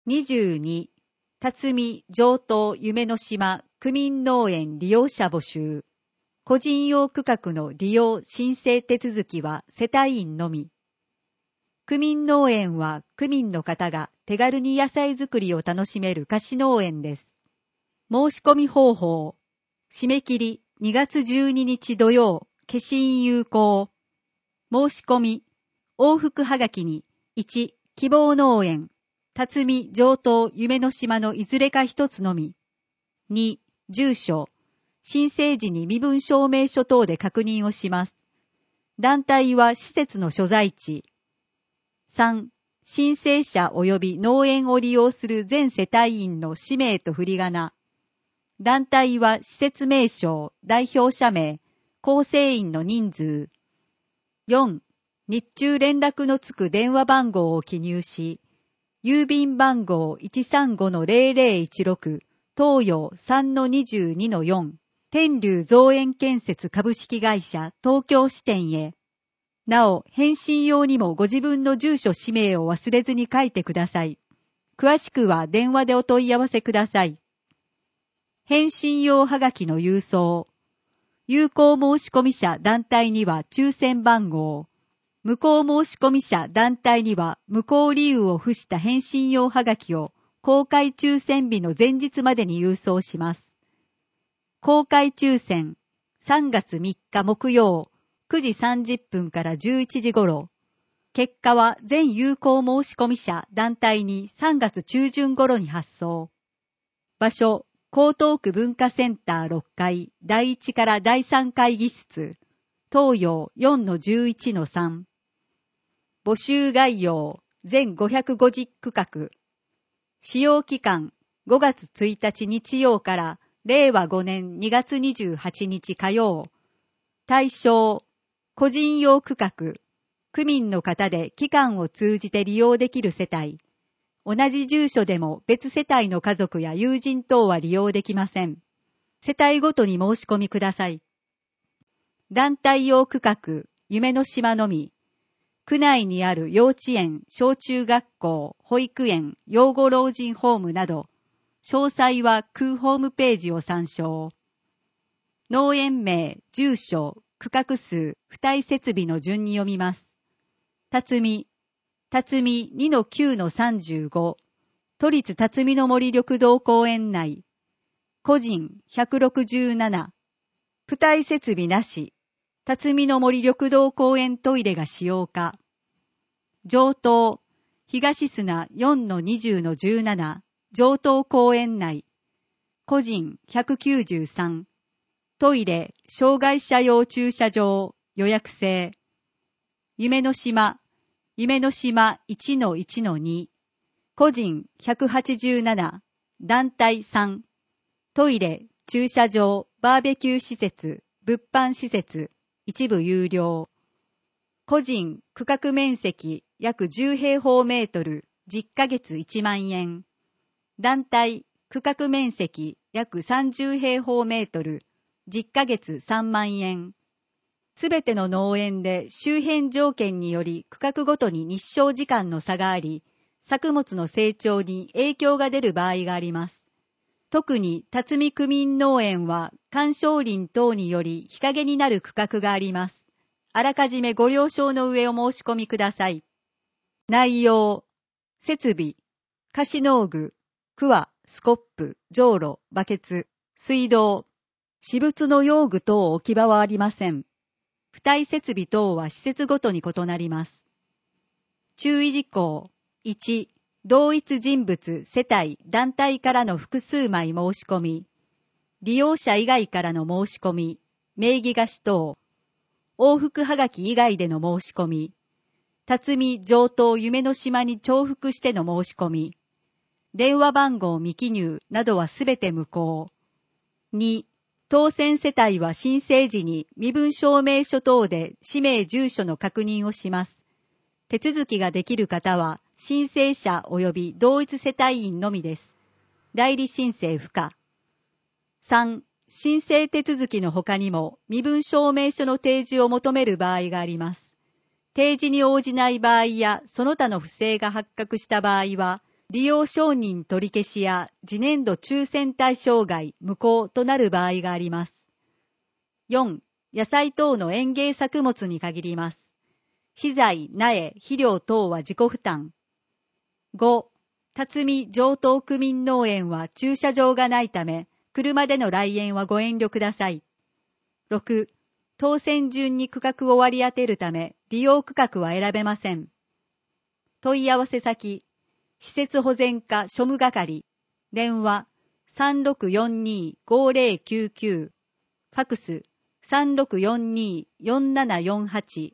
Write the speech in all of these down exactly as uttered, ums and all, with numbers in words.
にじゅうに、辰巳上東夢の島区民農園利用者募集。個人用区画の利用申請手続きは世帯員のみ。区民農園は区民の方が手軽に野菜作りを楽しめる貸し農園です。申し込み方法。締め切りにがつじゅうににち土曜、消印有効。申し込み。往復はがきにいち、希望農園。辰巳上東夢の島のいずれか一つのみ。に、住所。申請時に身分証明書等で確認をします。団体は施設の所在地。さん、申請者及び農園を利用する全世帯員の氏名と振り仮名。団体は施設名称、代表者名、構成員の人数。よん、日中連絡のつく電話番号を記入し、郵便番号 いちさんごのゼロゼロいちろく、東洋 さんのにじゅうにのよん、天竜造園建設株式会社東京支店へ。なお、返信用にもご自分の住所氏名を忘れずに書いてください。詳しくは電話でお問い合わせください。返信用はがきの郵送。有効申込者団体には抽選番号。無効申込者団体には無効理由を付した返信用はがきを公開抽選日の前日までに郵送します。公開抽選さんがつみっか木曜くじさんじゅっぷんからじゅういちじ頃。結果は全有効申込者団体にさんがつちゅうじゅん頃に発送。場所、江東区文化センターろっかいだいいちからだいさん会議室。東洋 よんのじゅういちのさん。募集概要、全ごひゃくごじゅう区画。使用期間、ごがつついたち日曜かられいわごねんにがつにじゅうはちにち火曜。対象、個人用区画。区民の方で期間を通じて利用できる世帯。同じ住所でも別世帯の家族や友人等は利用できません。世帯ごとに申し込みください。団体用区画、夢の島のみ。区内にある幼稚園、小中学校、保育園、養護老人ホームなど、詳細は区ホームページを参照。農園名、住所、区画数、付帯設備の順に読みます。辰巳、辰巳 にのきゅうのさんじゅうご、都立辰巳の森緑道公園内。個人ひゃくろくじゅうなな、付帯設備なし。辰巳の森緑道公園トイレが使用可。上東、東砂 よんのにじゅうのじゅうなな、上東公園内。個人ひゃくきゅうじゅうさん、トイレ、障害者用駐車場、予約制。夢の島、夢の島 いちのいちのに、個人ひゃくはちじゅうなな、団体さん、トイレ、駐車場、バーベキュー施設、物販施設、一部有料。個人、区画面積約じゅうへいほうメートル、じゅっかげついちまんえん。団体、区画面積約さんじゅうへいほうメートル、じゅっかげつさんまんえん。すべての農園で周辺条件により区画ごとに日照時間の差があり、作物の成長に影響が出る場合があります。特に辰巳区民農園は観賞林等により日陰になる区画があります。あらかじめご了承の上お申し込みください。内容、設備、貸し農具、桑、スコップ、じょうろ、バケツ、水道、私物の用具等置き場はありません。付帯設備等は施設ごとに異なります。注意事項。いち、同一人物、世帯、団体からの複数枚申し込み。利用者以外からの申し込み。名義貸し等。往復はがき以外での申し込み。辰巳上東夢の島に重複しての申し込み。電話番号未記入などはすべて無効。に、当選世帯は申請時に身分証明書等で氏名住所の確認をします。手続きができる方は申請者及び同一世帯員のみです。代理申請不可。さん、申請手続きの他にも身分証明書の提示を求める場合があります。提示に応じない場合やその他の不正が発覚した場合は、 利用承認取り消しや次年度抽選対象外無効となる場合があります。よん. 野菜等の園芸作物に限ります。資材、苗、肥料等は自己負担。ご. 辰巳上東区民農園は駐車場がないため、車での来園はご遠慮ください。ろく. 当選順に区画を割り当てるため、利用区画は選べません。問い合わせ先、施設保全課庶務係、電話 さんろくよんにーごぜろきゅうきゅう、ファクス さんろくよんにーよんななよんはち。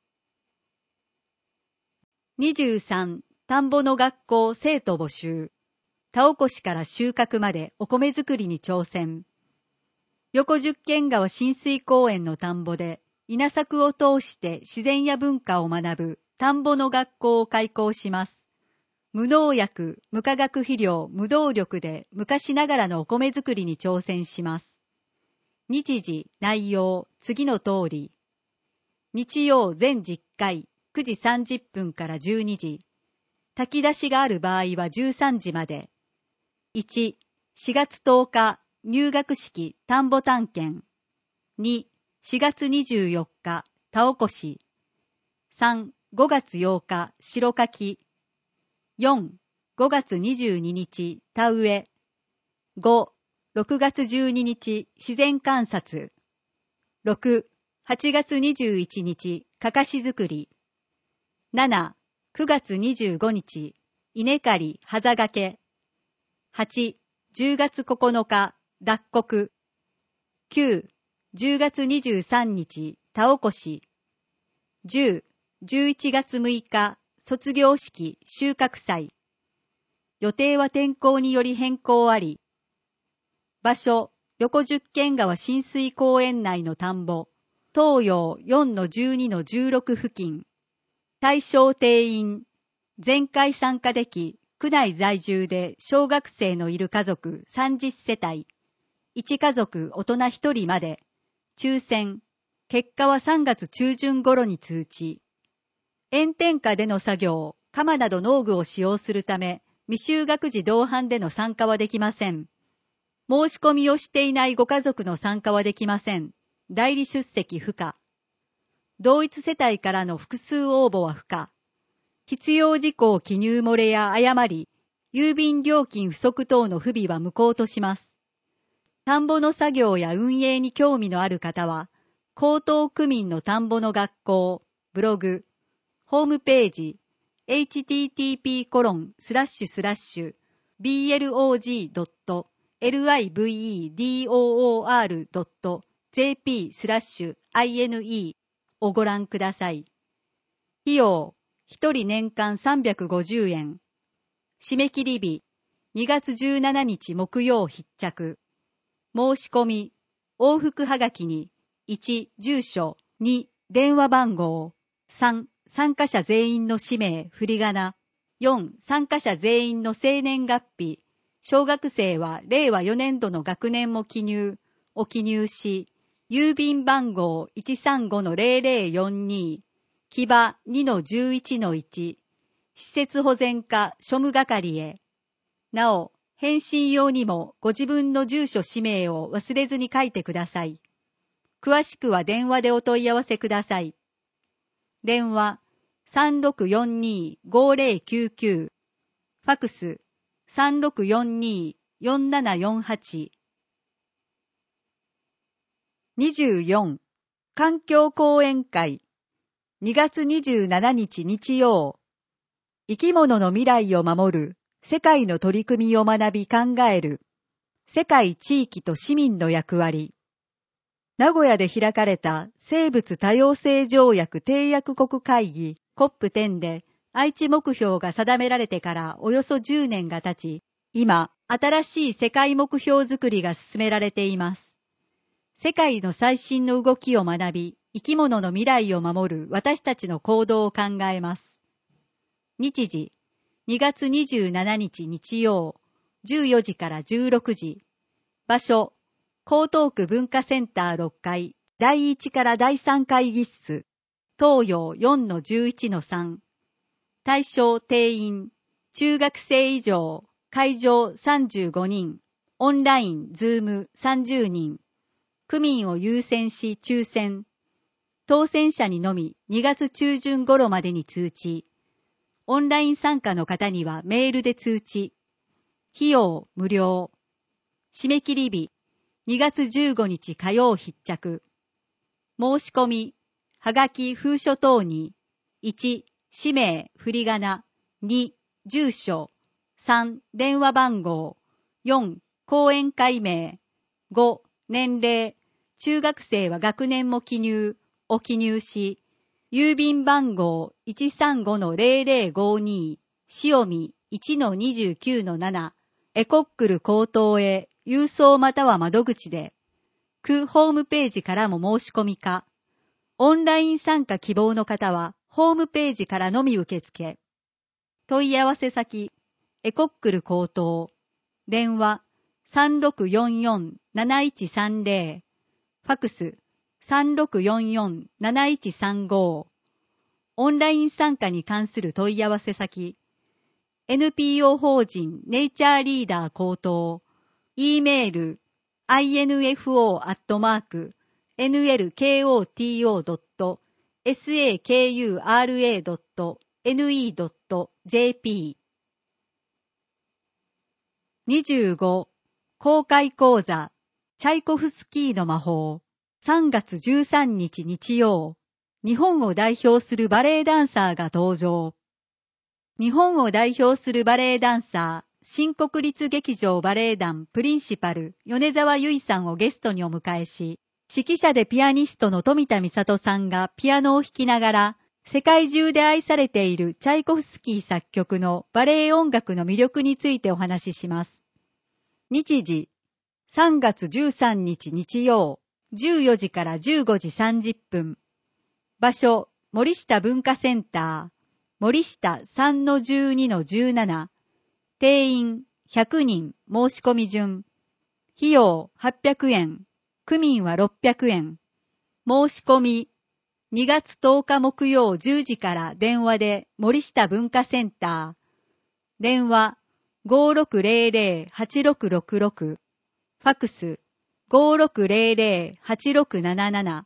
にじゅうさん. 田んぼの学校生徒募集。田起こしから収穫までお米作りに挑戦。横十間川親水公園の田んぼで稲作を通して自然や文化を学ぶ田んぼの学校を開校します。無農薬、無化学肥料、無動力で昔ながらのお米作りに挑戦します。日時、内容、次の通り。日曜全じゅっかい、くじさんじゅっぷんからじゅうにじ。炊き出しがある場合はじゅうさんじまで。いち. しがつとおか、入学式田んぼ探検。に. しがつにじゅうよっか、田起こし。さん. ごがつようか、白かき。よん. ごがつにじゅうににち、田植え。ご. ろくがつじゅうににち、自然観察。ろく. はちがつにじゅういちにち、かかし作り。なな. くがつにじゅうごにち、稲刈り、はざがけ。はち. じゅうがつここのか、脱穀。きゅう. じゅうがつにじゅうさんにち、田起こし。じゅう. じゅういちがつむいか、卒業式、収穫祭。予定は天候により変更あり。場所、横十間川親水公園内の田んぼ、東洋 よんのじゅうにのじゅうろく 付近。対象定員、全会参加でき、区内在住で小学生のいる家族さんじゅっせたい、いち家族大人ひとりまで、抽選、結果はさんがつ中旬頃に通知。炎天下での作業、鎌など農具を使用するため、未就学児同伴での参加はできません。申し込みをしていないご家族の参加はできません。代理出席不可。同一世帯からの複数応募は不可。必要事項記入漏れや誤り、郵便料金不足等の不備は無効とします。田んぼの作業や運営に興味のある方は、江東区民の田んぼの学校、ブログ、ホームページ、エイチティーティーピーコロンスラッシュスラッシュビーエルオージードットリブイドットジェーピースラッシュアイエヌイーをご覧ください。費用、ひとり年間さんびゃくごじゅうえん。締め切り日、にがつじゅうしちにち木曜必着。申し込み、往復はがきに、いち、住所、に、電話番号、さん、参加者全員の氏名、振り仮名、よん、参加者全員の生年月日、小学生はれいわよねんどの学年も記入、を記入し、郵便番号 いちさんごのゼロゼロよんに、木場 にのじゅういちのいち、施設保全課庶務係へ。なお、返信用にもご自分の住所氏名を忘れずに書いてください。詳しくは電話でお問い合わせください。電話 さんろくよんにーごぜろきゅうきゅう、ファクス さんろくよんにーよんななよんはち。にじゅうよん. 環境講演会にがつにじゅうしちにち日曜。生き物の未来を守る世界の取り組みを学び考える世界地域と市民の役割。名古屋で開かれた生物多様性条約締約国会議 コップテン で愛知目標が定められてからおよそじゅうねんが経ち、今新しい世界目標づくりが進められています。世界の最新の動きを学び、生き物の未来を守る私たちの行動を考えます。日時、にがつにじゅうしちにち日曜、じゅうよじからじゅうろくじ。場所、江東区文化センターろっかい、だいいちからだいさん会議室、東洋 よんのじゅういちのさん。対象定員、 中学生以上、会場さんじゅうごにん、オンライン、ズームさんじゅうにん、区民を優先し抽選、当選者にのみにがつ中旬頃までに通知、オンライン参加の方にはメールで通知、費用無料、締め切り日にがつじゅうごにち火曜必着、申し込み、はがき封書等に、いち、氏名、振り仮名、に、住所、さん、電話番号、よん、講演会名、ご、年齢、中学生は学年も記入、を記入し、郵便番号 いちさんごのゼロゼロごに、塩見 いちのにじゅうきゅうのなな、エコックル高等へ郵送または窓口で、区ホームページからも申し込みか、オンライン参加希望の方はホームページからのみ受付。問い合わせ先、エコックル高等、電話 さんろくよんよんなないちさんゼロ、ファクス さんろくよんよんなないちさんご、オンライン参加に関する問い合わせ先、エヌピーオー 法人ネイチャーリーダー高等、E メール、アイエヌエフオー アットマーク、エヌエルケーオーティーオー ドット、サクラ ドット、ネット ジェーピー。にじゅうご、公開講座、チャイコフスキーの魔法、さんがつじゅうさんにち日曜、日本を代表するバレエダンサーが登場。日本を代表するバレエダンサー、新国立劇場バレエ団プリンシパル、米沢由衣さんをゲストにお迎えし、指揮者でピアニストの富田美里さんがピアノを弾きながら、世界中で愛されているチャイコフスキー作曲のバレエ音楽の魅力についてお話しします。日時、さんがつじゅうさんにち日曜、じゅうよじからじゅうごじさんじゅっぷん。場所、森下文化センター、森下 さんのじゅうにのじゅうなな。定員ひゃくにん、申し込み順。費用はっぴゃくえん、区民はろっぴゃくえん。申し込み、にがつとおか木曜じゅうじから電話で森下文化センター。電話 ごろくゼロゼロ はちろくろくろく。ファクス ごろくゼロゼロ はちろくなななな。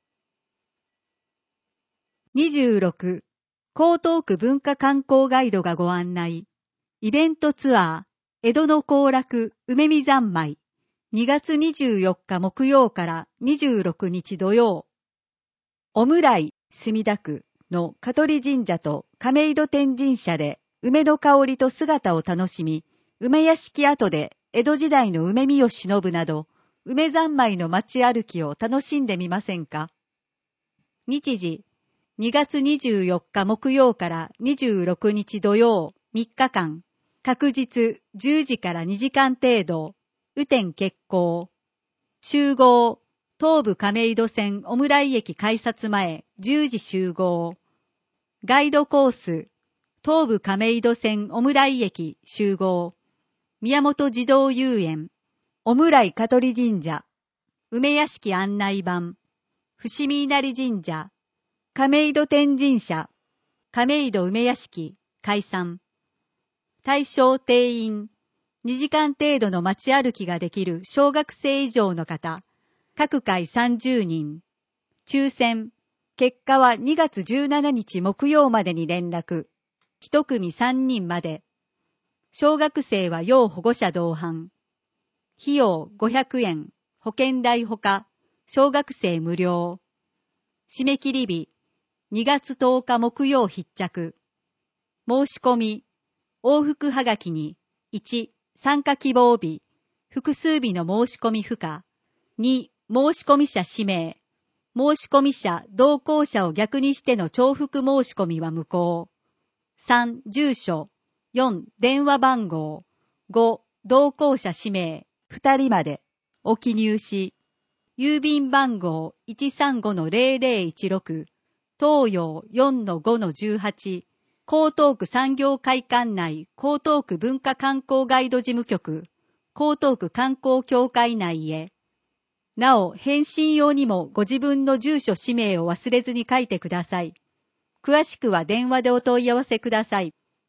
にじゅうろく、江東区文化観光ガイドがご案内。イベントツアー、江戸の行楽梅見三昧。にがつにじゅうよっか木曜からにじゅうろくにち土曜。オムライ墨田区の香取神社と亀戸天神社で梅の香りと姿を楽しみ、梅屋敷跡で江戸時代の梅見を忍ぶなど、梅三昧の街歩きを楽しんでみませんか。日時、にがつにじゅうよっか木曜からにじゅうろくにち土曜みっかかん、確日じゅうじからにじかん程度、雨天決行。集合、東武亀戸線オムライ駅改札前じゅうじ集合。ガイドコース、東武亀戸線オムライ駅集合。宮本児童遊園、オムライ香取神社、梅屋敷案内板、伏見稲荷神社、亀戸天神社、亀戸梅屋敷、解散。対象定員、にじかん程度の街歩きができる小学生以上の方、各回さんじゅうにん。抽選、結果はにがつじゅうしちにち木曜までに連絡。一組さんにんまで。小学生は要保護者同伴。費用ごひゃくえん、保険代ほか、小学生無料。締め切り日、にがつとおか木曜必着。申し込み、往復はがきに、いち、参加希望日、複数日の申し込み不可。に、申し込み者氏名。申し込み者、同行者を逆にしての重複申し込みは無効。さん、住所。よん、電話番号。ご、同行者氏名、ふたりまで。お記入し。郵便番号 いちさんごのゼロゼロいちろく。東洋 よんのごのじゅうはち。江東区産業会館内江東区文化観光ガイド事務局、江東区観光協会内へ。なお、返信用にもご自分の住所氏名を忘れずに書いてください。詳しくは電話でお問い合わせください。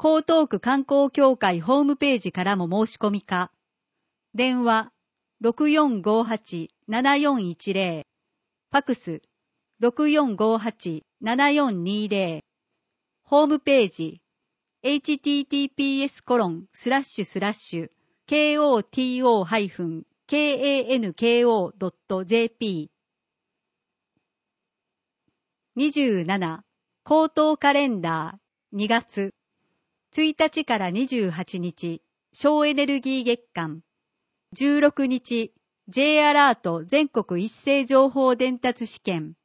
江東区観光協会ホームページからも申し込みか。電話 ろくよんごはち ななよんいちゼロ、ファクス ろくよんごはち ななよんにゼロ、ホームページ エイチティーティーピーエス コロンスラッシュスラッシュ ケーオーティーオー ハイフン ケーエーエヌケーオー ドット ジェーピー。にじゅうなな、江東カレンダーにがつついたちからにじゅうはちにち、省エネルギー月間。じゅうろくにち、J アラート全国一斉情報伝達試験。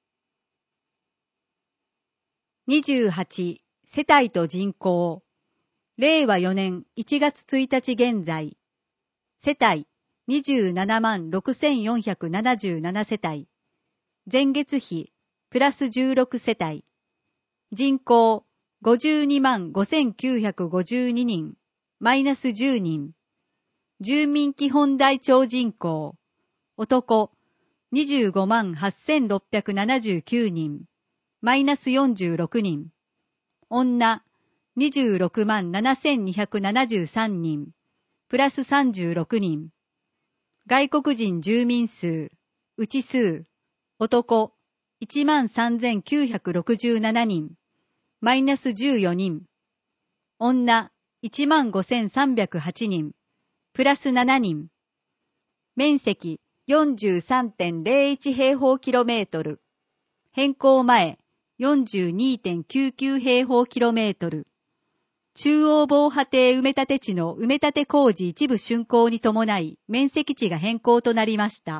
にじゅうはち、世帯と人口。れいわよねんいちがつついたち現在。世帯にじゅうななまんろくせんよんひゃくななじゅうなな世帯。前月比プラスじゅうろく世帯。人口ごじゅうにまんごせんきゅうひゃくごじゅうににん、マイナスじゅうにん。住民基本台帳人口。男にじゅうごまんはっせんろっぴゃくななじゅうきゅうにん、マイナスよんじゅうろくにん。女にじゅうろくまんななせんにひゃくななじゅうさんにん、プラスさんじゅうろくにん。外国人住民数、うち数。男いちまんさんぜんきゅうひゃくろくじゅうななにん、マイナスじゅうよにん。女いちまんごせんさんびゃくはちにん、プラスななにん。面積 よんじゅうさんてんゼロいち 平方キロメートル。変更前 よんじゅうにてんきゅうきゅう 平方キロメートル。中央防波堤埋め立て地の埋め立て工事一部竣工に伴い面積地が変更となりました。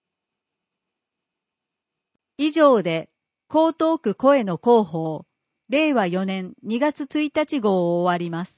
以上で江東区声の広報れいわよねんにがつついたち号を終わります。